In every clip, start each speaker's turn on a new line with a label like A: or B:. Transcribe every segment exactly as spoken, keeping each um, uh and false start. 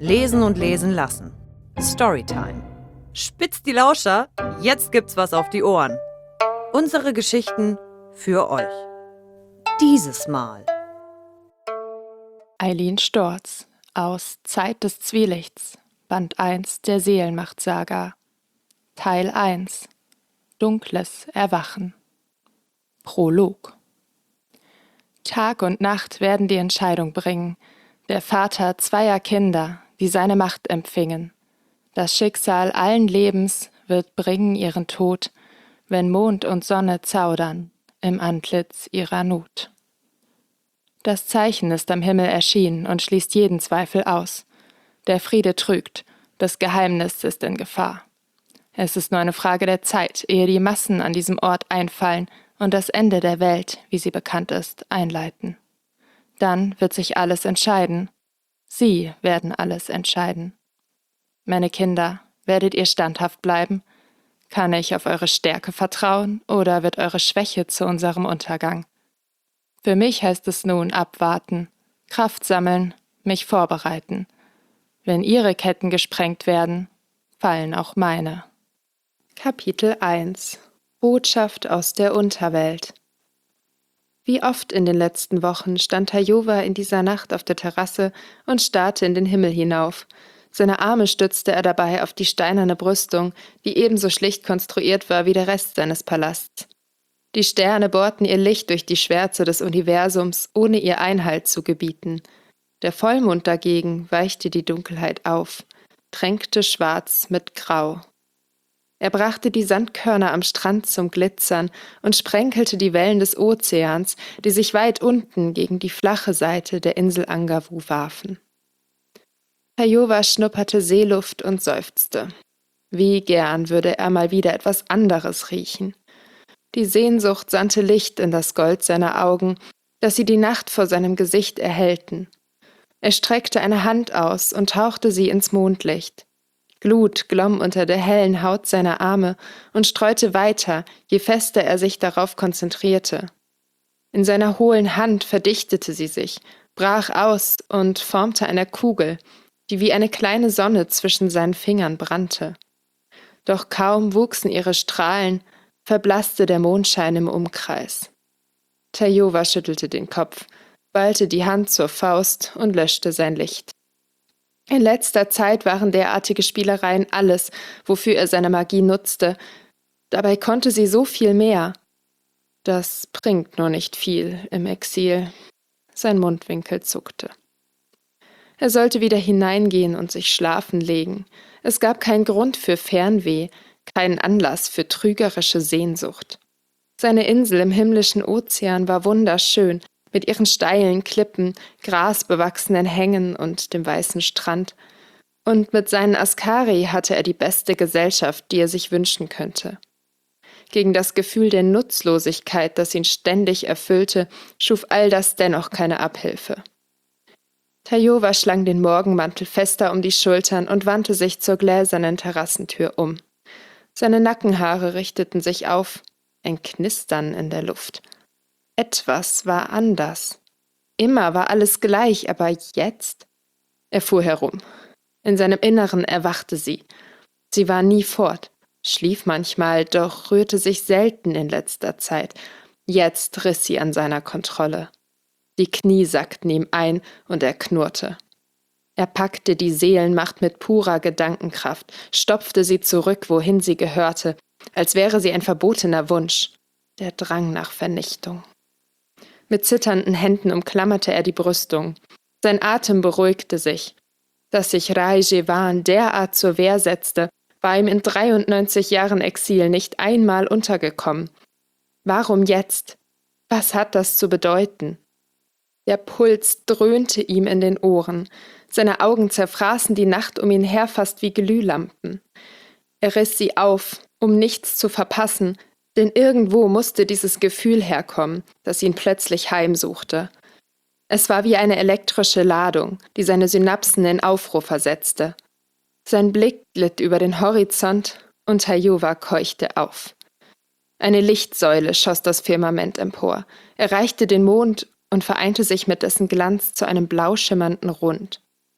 A: Lesen und lesen lassen. Storytime. Spitzt die Lauscher, jetzt gibt's was auf die Ohren. Unsere Geschichten für euch. Dieses Mal.
B: Eileen Storz aus Zeit des Zwielichts, Band eins der Seelenmacht-Saga. Teil eins. Dunkles Erwachen. Prolog. Tag und Nacht werden die Entscheidung bringen. Der Vater zweier Kinder, die seine Macht empfingen. Das Schicksal allen Lebens wird bringen ihren Tod, wenn Mond und Sonne zaudern im Antlitz ihrer Not. Das Zeichen ist am Himmel erschienen und schließt jeden Zweifel aus. Der Friede trügt, das Geheimnis ist in Gefahr. Es ist nur eine Frage der Zeit, ehe die Massen an diesem Ort einfallen und das Ende der Welt, wie sie bekannt ist, einleiten. Dann wird sich alles entscheiden. Sie werden alles entscheiden. Meine Kinder, werdet ihr standhaft bleiben? Kann ich auf eure Stärke vertrauen oder wird eure Schwäche zu unserem Untergang? Für mich heißt es nun abwarten, Kraft sammeln, mich vorbereiten. Wenn ihre Ketten gesprengt werden, fallen auch meine. Kapitel eins. Botschaft aus der Unterwelt. Wie oft in den letzten Wochen stand Tajowa in dieser Nacht auf der Terrasse und starrte in den Himmel hinauf. Seine Arme stützte er dabei auf die steinerne Brüstung, die ebenso schlicht konstruiert war wie der Rest seines Palasts. Die Sterne bohrten ihr Licht durch die Schwärze des Universums, ohne ihr Einhalt zu gebieten. Der Vollmond dagegen weichte die Dunkelheit auf, tränkte Schwarz mit Grau. Er brachte die Sandkörner am Strand zum Glitzern und sprenkelte die Wellen des Ozeans, die sich weit unten gegen die flache Seite der Insel Angavu warfen. Tajowa schnupperte Seeluft und seufzte. Wie gern würde er mal wieder etwas anderes riechen. Die Sehnsucht sandte Licht in das Gold seiner Augen, dass sie die Nacht vor seinem Gesicht erhellten. Er streckte eine Hand aus und tauchte sie ins Mondlicht. Glut glomm unter der hellen Haut seiner Arme und streute weiter, je fester er sich darauf konzentrierte. In seiner hohlen Hand verdichtete sie sich, brach aus und formte eine Kugel, die wie eine kleine Sonne zwischen seinen Fingern brannte. Doch kaum wuchsen ihre Strahlen, verblasste der Mondschein im Umkreis. Tajowa schüttelte den Kopf, ballte die Hand zur Faust und löschte sein Licht. In letzter Zeit waren derartige Spielereien alles, wofür er seine Magie nutzte. Dabei konnte sie so viel mehr. Das bringt nur nicht viel im Exil. Sein Mundwinkel zuckte. Er sollte wieder hineingehen und sich schlafen legen. Es gab keinen Grund für Fernweh, keinen Anlass für trügerische Sehnsucht. Seine Insel im himmlischen Ozean war wunderschön, mit ihren steilen Klippen, grasbewachsenen Hängen und dem weißen Strand. Und mit seinen Askari hatte er die beste Gesellschaft, die er sich wünschen könnte. Gegen das Gefühl der Nutzlosigkeit, das ihn ständig erfüllte, schuf all das dennoch keine Abhilfe. Tajowa schlang den Morgenmantel fester um die Schultern und wandte sich zur gläsernen Terrassentür um. Seine Nackenhaare richteten sich auf, ein Knistern in der Luft. Etwas war anders. Immer war alles gleich, aber jetzt? Er fuhr herum. In seinem Inneren erwachte sie. Sie war nie fort, schlief manchmal, doch rührte sich selten in letzter Zeit. Jetzt riss sie an seiner Kontrolle. Die Knie sackten ihm ein und er knurrte. Er packte die Seelenmacht mit purer Gedankenkraft, stopfte sie zurück, wohin sie gehörte, als wäre sie ein verbotener Wunsch, der Drang nach Vernichtung. Mit zitternden Händen umklammerte er die Brüstung. Sein Atem beruhigte sich. Dass sich Rai Jevan derart zur Wehr setzte, war ihm in dreiundneunzig Jahren Exil nicht einmal untergekommen. Warum jetzt? Was hat das zu bedeuten? Der Puls dröhnte ihm in den Ohren. Seine Augen zerfraßen die Nacht um ihn her fast wie Glühlampen. Er riss sie auf, um nichts zu verpassen, denn irgendwo musste dieses Gefühl herkommen, das ihn plötzlich heimsuchte. Es war wie eine elektrische Ladung, die seine Synapsen in Aufruhr versetzte. Sein Blick glitt über den Horizont und Tajowa keuchte auf. Eine Lichtsäule schoss das Firmament empor, erreichte den Mond und vereinte sich mit dessen Glanz zu einem blau schimmernden Rund.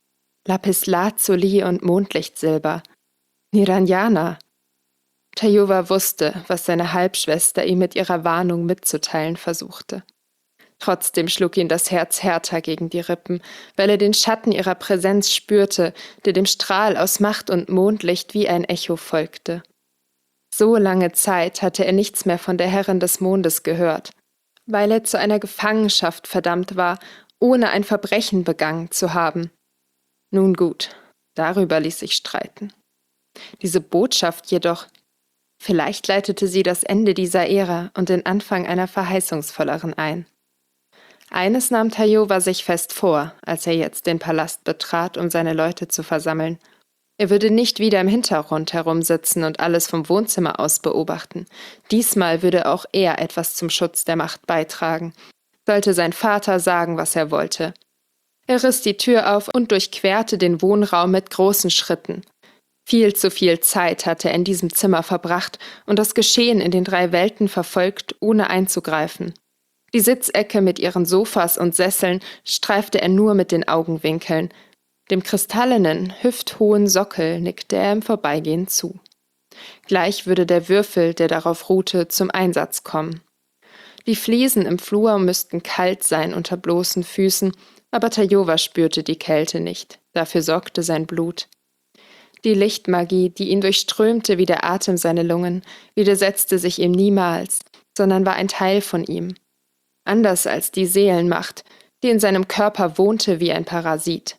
B: Lapislazuli und Mondlichtsilber. Niranjana. Tayova wusste, was seine Halbschwester ihm mit ihrer Warnung mitzuteilen versuchte. Trotzdem schlug ihn das Herz härter gegen die Rippen, weil er den Schatten ihrer Präsenz spürte, der dem Strahl aus Macht und Mondlicht wie ein Echo folgte. So lange Zeit hatte er nichts mehr von der Herrin des Mondes gehört, weil er zu einer Gefangenschaft verdammt war, ohne ein Verbrechen begangen zu haben. Nun gut, darüber ließ sich streiten. Diese Botschaft jedoch, vielleicht leitete sie das Ende dieser Ära und den Anfang einer verheißungsvolleren ein. Eines nahm Tayova sich fest vor, als er jetzt den Palast betrat, um seine Leute zu versammeln. Er würde nicht wieder im Hintergrund herumsitzen und alles vom Wohnzimmer aus beobachten. Diesmal würde auch er etwas zum Schutz der Macht beitragen. Sollte sein Vater sagen, was er wollte. Er riss die Tür auf und durchquerte den Wohnraum mit großen Schritten. Viel zu viel Zeit hatte er in diesem Zimmer verbracht und das Geschehen in den drei Welten verfolgt, ohne einzugreifen. Die Sitzecke mit ihren Sofas und Sesseln streifte er nur mit den Augenwinkeln. Dem kristallenen, hüfthohen Sockel nickte er im Vorbeigehen zu. Gleich würde der Würfel, der darauf ruhte, zum Einsatz kommen. Die Fliesen im Flur müssten kalt sein unter bloßen Füßen, aber Tayova spürte die Kälte nicht. Dafür sorgte sein Blut. Die Lichtmagie, die ihn durchströmte wie der Atem seine Lungen, widersetzte sich ihm niemals, sondern war ein Teil von ihm. Anders als die Seelenmacht, die in seinem Körper wohnte wie ein Parasit.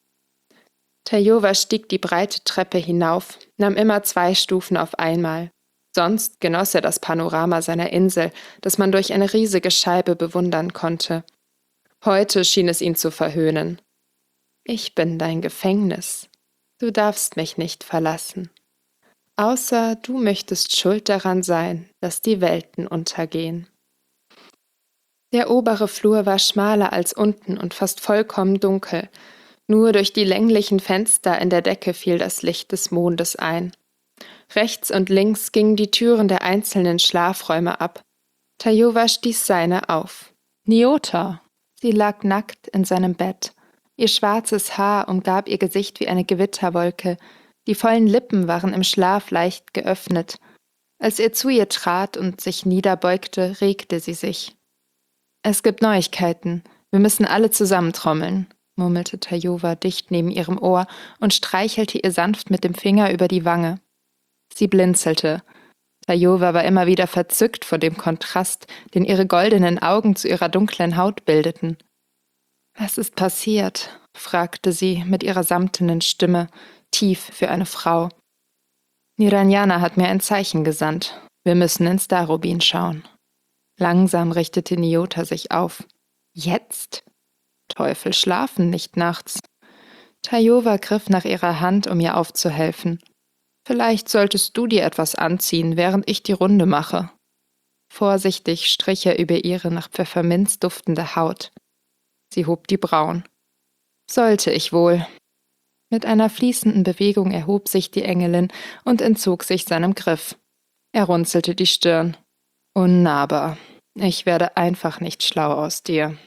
B: Tayova stieg die breite Treppe hinauf, nahm immer zwei Stufen auf einmal. Sonst genoss er das Panorama seiner Insel, das man durch eine riesige Scheibe bewundern konnte. Heute schien es ihn zu verhöhnen. Ich bin dein Gefängnis. Du darfst mich nicht verlassen. Außer du möchtest schuld daran sein, dass die Welten untergehen. Der obere Flur war schmaler als unten und fast vollkommen dunkel. Nur durch die länglichen Fenster in der Decke fiel das Licht des Mondes ein. Rechts und links gingen die Türen der einzelnen Schlafräume ab. Tayova stieß seine auf. Nyota! Sie lag nackt in seinem Bett. Ihr schwarzes Haar umgab ihr Gesicht wie eine Gewitterwolke. Die vollen Lippen waren im Schlaf leicht geöffnet. Als er zu ihr trat und sich niederbeugte, regte sie sich. »Es gibt Neuigkeiten. Wir müssen alle zusammentrommeln«, murmelte Tayova dicht neben ihrem Ohr und streichelte ihr sanft mit dem Finger über die Wange. Sie blinzelte. Tayova war immer wieder verzückt von dem Kontrast, den ihre goldenen Augen zu ihrer dunklen Haut bildeten. »Was ist passiert?«, fragte sie mit ihrer samtenen Stimme, tief für eine Frau. »Niranjana hat mir ein Zeichen gesandt. Wir müssen ins Darubin schauen.« Langsam richtete Nyota sich auf. »Jetzt?« Teufel schlafen nicht nachts. Tayova griff nach ihrer Hand, um ihr aufzuhelfen. »Vielleicht solltest du dir etwas anziehen, während ich die Runde mache.« Vorsichtig strich er über ihre nach Pfefferminz duftende Haut. Sie hob die Brauen. »Sollte ich wohl.« Mit einer fließenden Bewegung erhob sich die Engelin und entzog sich seinem Griff. Er runzelte die Stirn. »Unnahbar. Ich werde einfach nicht schlau aus dir.«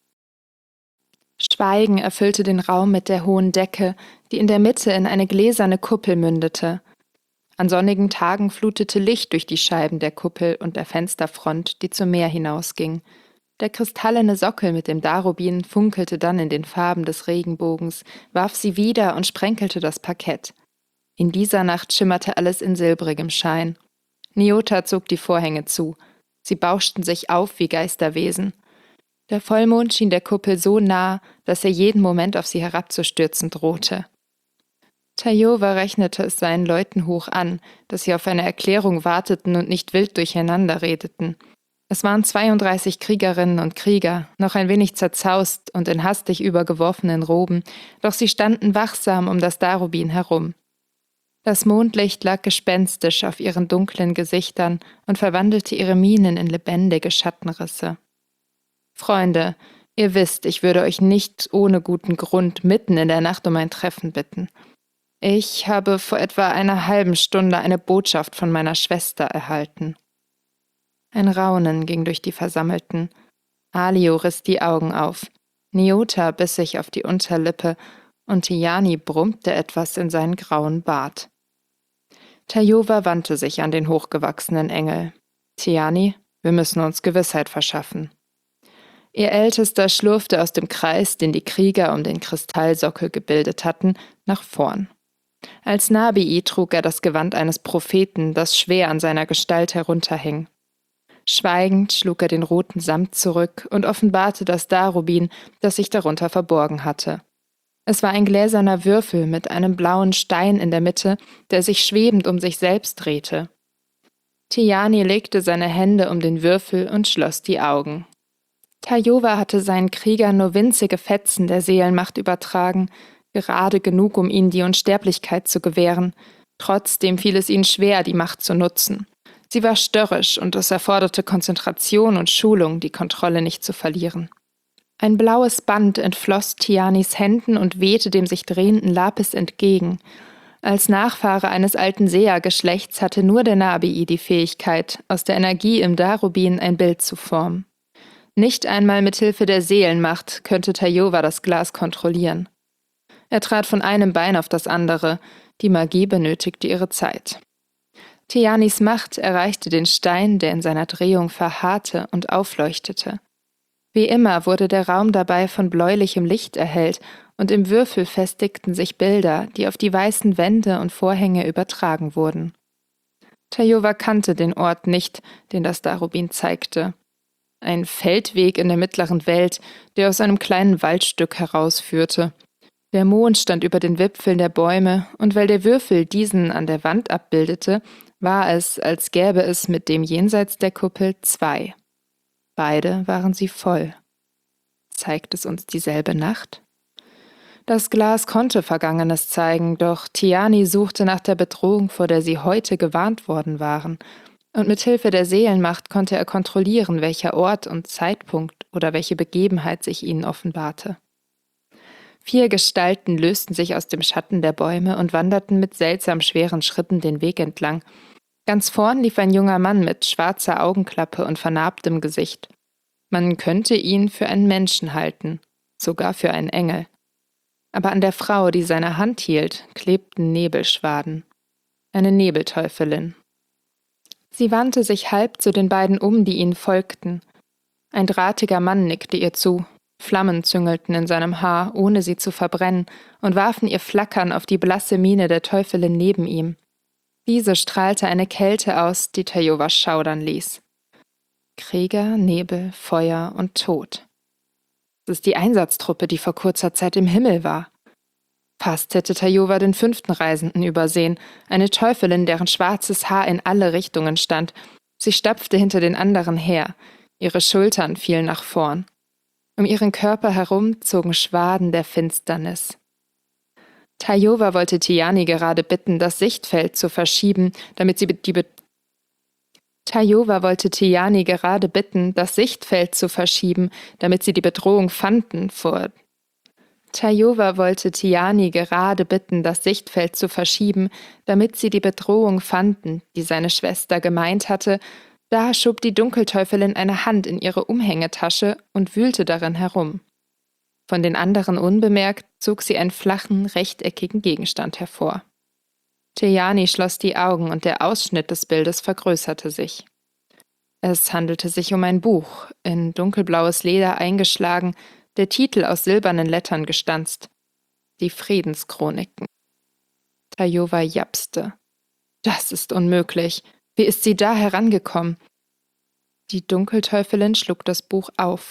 B: Schweigen erfüllte den Raum mit der hohen Decke, die in der Mitte in eine gläserne Kuppel mündete. An sonnigen Tagen flutete Licht durch die Scheiben der Kuppel und der Fensterfront, die zum Meer hinausging. Der kristallene Sockel mit dem Darubin funkelte dann in den Farben des Regenbogens, warf sie wieder und sprenkelte das Parkett. In dieser Nacht schimmerte alles in silbrigem Schein. Nyota zog die Vorhänge zu. Sie bauschten sich auf wie Geisterwesen. Der Vollmond schien der Kuppel so nah, dass er jeden Moment auf sie herabzustürzen drohte. Tayova rechnete es seinen Leuten hoch an, dass sie auf eine Erklärung warteten und nicht wild durcheinander redeten. Es waren zweiunddreißig Kriegerinnen und Krieger, noch ein wenig zerzaust und in hastig übergeworfenen Roben, doch sie standen wachsam um das Darubin herum. Das Mondlicht lag gespenstisch auf ihren dunklen Gesichtern und verwandelte ihre Mienen in lebendige Schattenrisse. »Freunde, ihr wisst, ich würde euch nicht ohne guten Grund mitten in der Nacht um ein Treffen bitten. Ich habe vor etwa einer halben Stunde eine Botschaft von meiner Schwester erhalten.« Ein Raunen ging durch die Versammelten. Alio riss die Augen auf. Nyota biss sich auf die Unterlippe und Tiani brummte etwas in seinen grauen Bart. Tayowa wandte sich an den hochgewachsenen Engel. »Tiani, wir müssen uns Gewissheit verschaffen.« Ihr Ältester schlurfte aus dem Kreis, den die Krieger um den Kristallsockel gebildet hatten, nach vorn. Als Nabii trug er das Gewand eines Propheten, das schwer an seiner Gestalt herunterhing. Schweigend schlug er den roten Samt zurück und offenbarte das Darubin, das sich darunter verborgen hatte. Es war ein gläserner Würfel mit einem blauen Stein in der Mitte, der sich schwebend um sich selbst drehte. Tiani legte seine Hände um den Würfel und schloss die Augen. Tayowa hatte seinen Kriegern nur winzige Fetzen der Seelenmacht übertragen, gerade genug, um ihnen die Unsterblichkeit zu gewähren. Trotzdem fiel es ihnen schwer, die Macht zu nutzen. Sie war störrisch und es erforderte Konzentration und Schulung, die Kontrolle nicht zu verlieren. Ein blaues Band entfloss Tianis Händen und wehte dem sich drehenden Lapis entgegen. Als Nachfahre eines alten Seher-Geschlechts hatte nur der Nabii die Fähigkeit, aus der Energie im Darubin ein Bild zu formen. Nicht einmal mit Hilfe der Seelenmacht könnte Tayowa das Glas kontrollieren. Er trat von einem Bein auf das andere, die Magie benötigte ihre Zeit. Tianis Macht erreichte den Stein, der in seiner Drehung verharrte und aufleuchtete. Wie immer wurde der Raum dabei von bläulichem Licht erhellt und im Würfel festigten sich Bilder, die auf die weißen Wände und Vorhänge übertragen wurden. Tayowa kannte den Ort nicht, den das Darubin zeigte. Ein Feldweg in der mittleren Welt, der aus einem kleinen Waldstück herausführte. Der Mond stand über den Wipfeln der Bäume, und weil der Würfel diesen an der Wand abbildete, war es, als gäbe es mit dem jenseits der Kuppel zwei. Beide waren sie voll. Zeigt es uns dieselbe Nacht? Das Glas konnte Vergangenes zeigen, doch Tiani suchte nach der Bedrohung, vor der sie heute gewarnt worden waren, und mit Hilfe der Seelenmacht konnte er kontrollieren, welcher Ort und Zeitpunkt oder welche Begebenheit sich ihnen offenbarte. Vier Gestalten lösten sich aus dem Schatten der Bäume und wanderten mit seltsam schweren Schritten den Weg entlang. Ganz vorn lief ein junger Mann mit schwarzer Augenklappe und vernarbtem Gesicht. Man könnte ihn für einen Menschen halten, sogar für einen Engel. Aber an der Frau, die seine Hand hielt, klebten Nebelschwaden. Eine Nebelteufelin. Sie wandte sich halb zu den beiden um, die ihnen folgten. Ein drahtiger Mann nickte ihr zu. Flammen züngelten in seinem Haar, ohne sie zu verbrennen, und warfen ihr Flackern auf die blasse Miene der Teufelin neben ihm. Diese strahlte eine Kälte aus, die Tayowa schaudern ließ. Krieger, Nebel, Feuer und Tod. Das ist die Einsatztruppe, die vor kurzer Zeit im Himmel war. Fast hätte Tayowa den fünften Reisenden übersehen, eine Teufelin, deren schwarzes Haar in alle Richtungen stand. Sie stapfte hinter den anderen her, ihre Schultern fielen nach vorn. Um ihren Körper herum zogen Schwaden der Finsternis. Tayowa wollte Tiani gerade bitten, das Sichtfeld zu verschieben, damit sie die Be- Tayowa wollte Tiani gerade bitten, das Sichtfeld zu verschieben, damit sie die Bedrohung fanden vor. Tayowa wollte Tiani gerade bitten, das Sichtfeld zu verschieben, damit sie die Bedrohung fanden, die seine Schwester gemeint hatte. Da schob die Dunkelteufelin eine Hand in ihre Umhängetasche und wühlte darin herum. Von den anderen unbemerkt zog sie einen flachen, rechteckigen Gegenstand hervor. Tiani schloss die Augen und der Ausschnitt des Bildes vergrößerte sich. Es handelte sich um ein Buch, in dunkelblaues Leder eingeschlagen, der Titel aus silbernen Lettern gestanzt. Die Friedenschroniken. Tayowa japste. Das ist unmöglich. Wie ist sie da herangekommen? Die Dunkelteufelin schlug das Buch auf.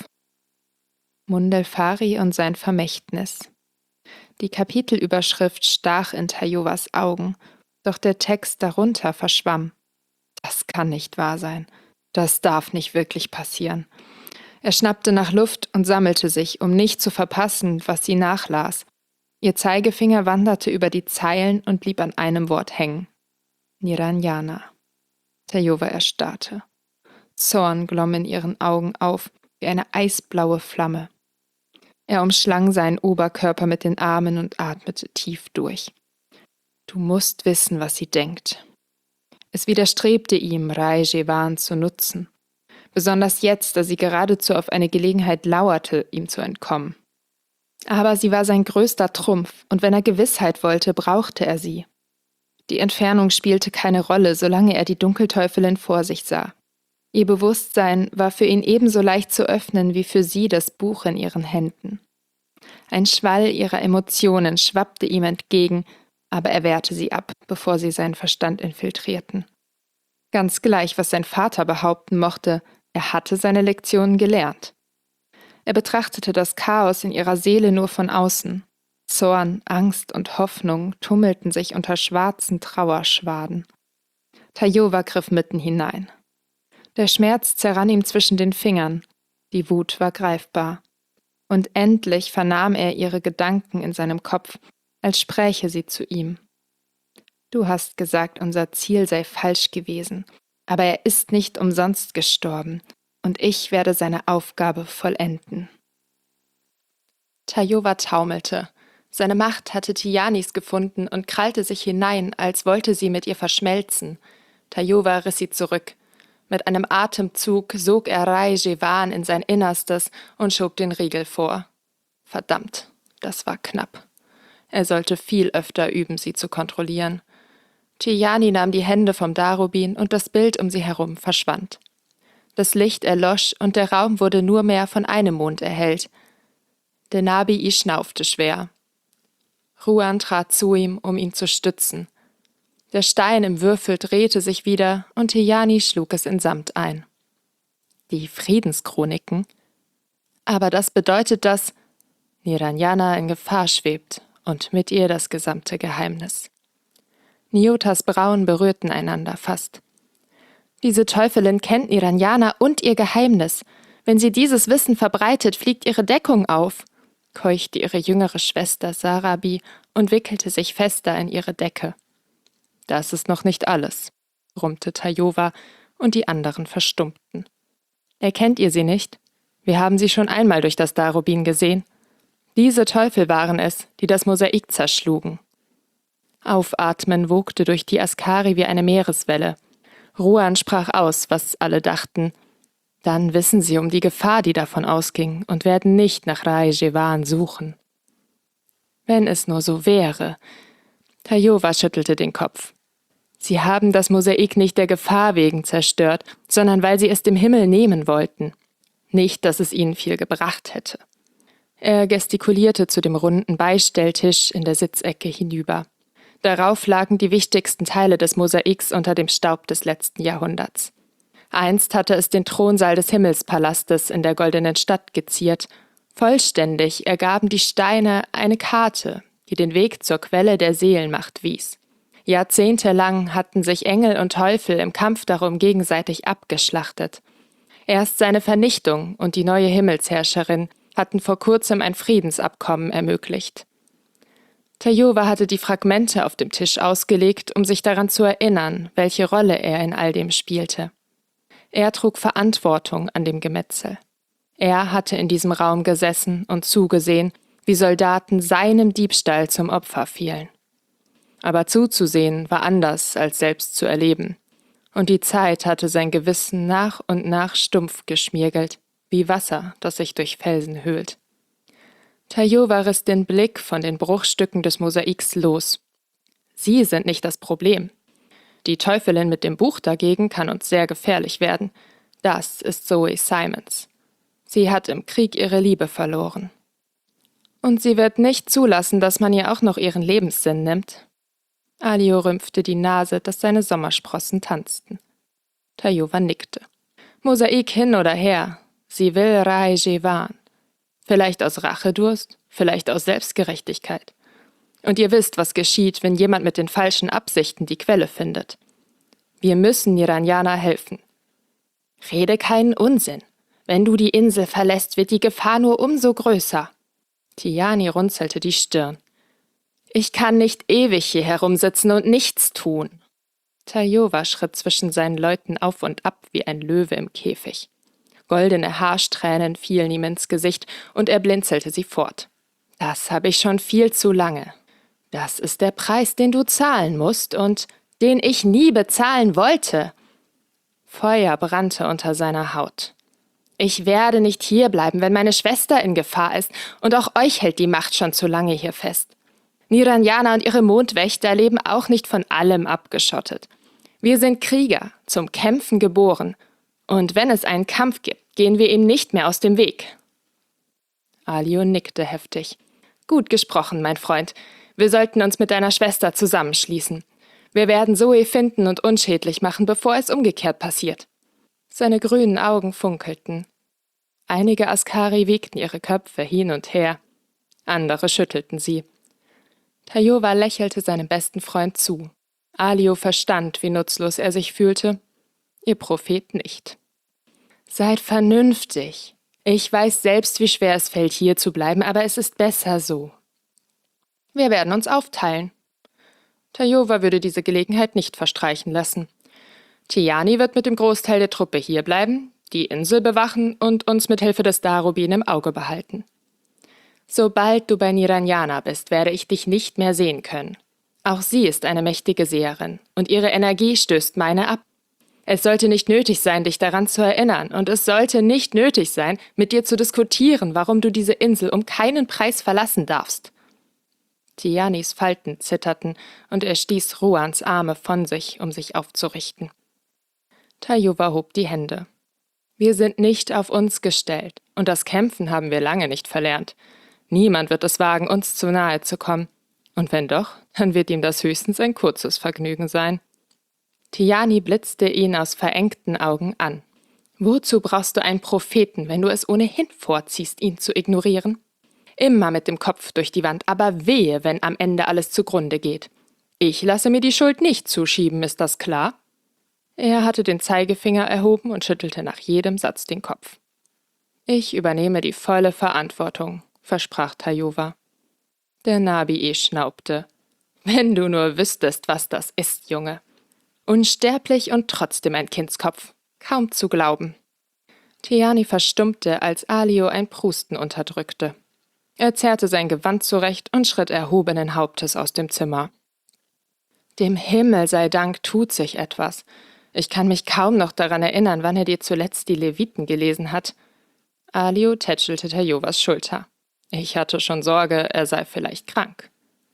B: Mundelfari und sein Vermächtnis. Die Kapitelüberschrift stach in Tayowas Augen, doch der Text darunter verschwamm. Das kann nicht wahr sein. Das darf nicht wirklich passieren. Er schnappte nach Luft und sammelte sich, um nicht zu verpassen, was sie nachlas. Ihr Zeigefinger wanderte über die Zeilen und blieb an einem Wort hängen. Niranjana. Tayowa erstarrte. Zorn glomm in ihren Augen auf, wie eine eisblaue Flamme. Er umschlang seinen Oberkörper mit den Armen und atmete tief durch. Du musst wissen, was sie denkt. Es widerstrebte ihm, Raijewan zu nutzen. Besonders jetzt, da sie geradezu auf eine Gelegenheit lauerte, ihm zu entkommen. Aber sie war sein größter Trumpf, und wenn er Gewissheit wollte, brauchte er sie. Die Entfernung spielte keine Rolle, solange er die Dunkelteufelin vor sich sah. Ihr Bewusstsein war für ihn ebenso leicht zu öffnen wie für sie das Buch in ihren Händen. Ein Schwall ihrer Emotionen schwappte ihm entgegen, aber er wehrte sie ab, bevor sie seinen Verstand infiltrierten. Ganz gleich, was sein Vater behaupten mochte, er hatte seine Lektionen gelernt. Er betrachtete das Chaos in ihrer Seele nur von außen. Zorn, Angst und Hoffnung tummelten sich unter schwarzen Trauerschwaden. Tayova griff mitten hinein. Der Schmerz zerrann ihm zwischen den Fingern, die Wut war greifbar. Und endlich vernahm er ihre Gedanken in seinem Kopf, als spräche sie zu ihm. »Du hast gesagt, unser Ziel sei falsch gewesen, aber er ist nicht umsonst gestorben, und ich werde seine Aufgabe vollenden.« Tayova taumelte. Seine Macht hatte Tiyanis gefunden und krallte sich hinein, als wollte sie mit ihr verschmelzen. Tayova riss sie zurück. Mit einem Atemzug sog er Ra'ejewan in sein Innerstes und schob den Riegel vor. Verdammt, das war knapp. Er sollte viel öfter üben, sie zu kontrollieren. Tiyani nahm die Hände vom Darubin und das Bild um sie herum verschwand. Das Licht erlosch und der Raum wurde nur mehr von einem Mond erhellt. Denabi schnaufte schwer. Ruan trat zu ihm, um ihn zu stützen. Der Stein im Würfel drehte sich wieder und Tiyani schlug es in Samt ein. Die Friedenschroniken? Aber das bedeutet, dass Niranjana in Gefahr schwebt und mit ihr das gesamte Geheimnis. Nyotas Brauen berührten einander fast. Diese Teufelin kennt Niranjana und ihr Geheimnis. Wenn sie dieses Wissen verbreitet, fliegt ihre Deckung auf, keuchte ihre jüngere Schwester Sarabi und wickelte sich fester in ihre Decke. Das ist noch nicht alles, brummte Tayova, und die anderen verstummten. Erkennt ihr sie nicht? Wir haben sie schon einmal durch das Darubin gesehen. Diese Teufel waren es, die das Mosaik zerschlugen. Aufatmen wogte durch die Askari wie eine Meereswelle. Ruan sprach aus, was alle dachten. Dann wissen sie um die Gefahr, die davon ausging, und werden nicht nach Ra'ejewan suchen. Wenn es nur so wäre. Tayova schüttelte den Kopf. Sie haben das Mosaik nicht der Gefahr wegen zerstört, sondern weil sie es dem Himmel nehmen wollten. Nicht, dass es ihnen viel gebracht hätte. Er gestikulierte zu dem runden Beistelltisch in der Sitzecke hinüber. Darauf lagen die wichtigsten Teile des Mosaiks unter dem Staub des letzten Jahrhunderts. Einst hatte es den Thronsaal des Himmelspalastes in der Goldenen Stadt geziert. Vollständig ergaben die Steine eine Karte, die den Weg zur Quelle der Seelenmacht wies. Jahrzehntelang hatten sich Engel und Teufel im Kampf darum gegenseitig abgeschlachtet. Erst seine Vernichtung und die neue Himmelsherrscherin hatten vor kurzem ein Friedensabkommen ermöglicht. Tayova hatte die Fragmente auf dem Tisch ausgelegt, um sich daran zu erinnern, welche Rolle er in all dem spielte. Er trug Verantwortung an dem Gemetzel. Er hatte in diesem Raum gesessen und zugesehen, wie Soldaten seinem Diebstahl zum Opfer fielen. Aber zuzusehen war anders als selbst zu erleben, und die Zeit hatte sein Gewissen nach und nach stumpf geschmiergelt, wie Wasser, das sich durch Felsen höhlt. Tayova riss den Blick von den Bruchstücken des Mosaiks los. Sie sind nicht das Problem. Die Teufelin mit dem Buch dagegen kann uns sehr gefährlich werden. Das ist Zoe Simons. Sie hat im Krieg ihre Liebe verloren. Und sie wird nicht zulassen, dass man ihr auch noch ihren Lebenssinn nimmt. Alio rümpfte die Nase, dass seine Sommersprossen tanzten. Tayova nickte. Mosaik hin oder her. Sie will Ra'ejewan. Vielleicht aus Rachedurst, vielleicht aus Selbstgerechtigkeit. Und ihr wisst, was geschieht, wenn jemand mit den falschen Absichten die Quelle findet. Wir müssen Niranjana helfen. Rede keinen Unsinn. Wenn du die Insel verlässt, wird die Gefahr nur umso größer. Tiyani runzelte die Stirn. Ich kann nicht ewig hier herumsitzen und nichts tun. Tayova schritt zwischen seinen Leuten auf und ab wie ein Löwe im Käfig. Goldene Haarsträhnen fielen ihm ins Gesicht und er blinzelte sie fort. Das habe ich schon viel zu lange. Das ist der Preis, den du zahlen musst und den ich nie bezahlen wollte. Feuer brannte unter seiner Haut. Ich werde nicht hierbleiben, wenn meine Schwester in Gefahr ist, und auch euch hält die Macht schon zu lange hier fest. Niranjana und ihre Mondwächter leben auch nicht von allem abgeschottet. Wir sind Krieger, zum Kämpfen geboren. Und wenn es einen Kampf gibt, gehen wir ihm nicht mehr aus dem Weg. Alio nickte heftig. Gut gesprochen, mein Freund. Wir sollten uns mit deiner Schwester zusammenschließen. Wir werden Zoe finden und unschädlich machen, bevor es umgekehrt passiert. Seine grünen Augen funkelten. Einige Askari wiegten ihre Köpfe hin und her. Andere schüttelten sie. Tayova lächelte seinem besten Freund zu. Alio verstand, wie nutzlos er sich fühlte. Ihr Prophet nicht. Seid vernünftig. Ich weiß selbst, wie schwer es fällt, hier zu bleiben, aber es ist besser so. Wir werden uns aufteilen. Tayova würde diese Gelegenheit nicht verstreichen lassen. Tiani wird mit dem Großteil der Truppe hierbleiben, die Insel bewachen und uns mit Hilfe des Darubin im Auge behalten. Sobald du bei Niranjana bist, werde ich dich nicht mehr sehen können. Auch sie ist eine mächtige Seherin, und ihre Energie stößt meine ab. Es sollte nicht nötig sein, dich daran zu erinnern, und es sollte nicht nötig sein, mit dir zu diskutieren, warum du diese Insel um keinen Preis verlassen darfst. Tianis Falten zitterten, und er stieß Ruans Arme von sich, um sich aufzurichten. Tayova hob die Hände. Wir sind nicht auf uns gestellt, und das Kämpfen haben wir lange nicht verlernt. Niemand wird es wagen, uns zu nahe zu kommen. Und wenn doch, dann wird ihm das höchstens ein kurzes Vergnügen sein. Tiani blitzte ihn aus verengten Augen an. Wozu brauchst du einen Propheten, wenn du es ohnehin vorziehst, ihn zu ignorieren? Immer mit dem Kopf durch die Wand, aber wehe, wenn am Ende alles zugrunde geht. Ich lasse mir die Schuld nicht zuschieben, ist das klar? Er hatte den Zeigefinger erhoben und schüttelte nach jedem Satz den Kopf. Ich übernehme die volle Verantwortung, versprach Tayova. Der Nabi schnaubte. Wenn du nur wüsstest, was das ist, Junge. Unsterblich und trotzdem ein Kindskopf. Kaum zu glauben. Tiani verstummte, als Alio ein Prusten unterdrückte. Er zerrte sein Gewand zurecht und schritt erhobenen Hauptes aus dem Zimmer. Dem Himmel sei Dank tut sich etwas. Ich kann mich kaum noch daran erinnern, wann er dir zuletzt die Leviten gelesen hat. Alio tätschelte Tayovas Schulter. Ich hatte schon Sorge, er sei vielleicht krank.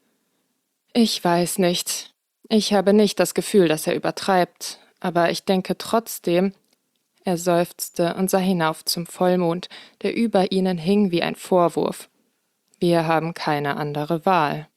B: Ich weiß nicht. Ich habe nicht das Gefühl, dass er übertreibt, aber ich denke trotzdem. Er seufzte und sah hinauf zum Vollmond, der über ihnen hing wie ein Vorwurf. Wir haben keine andere Wahl.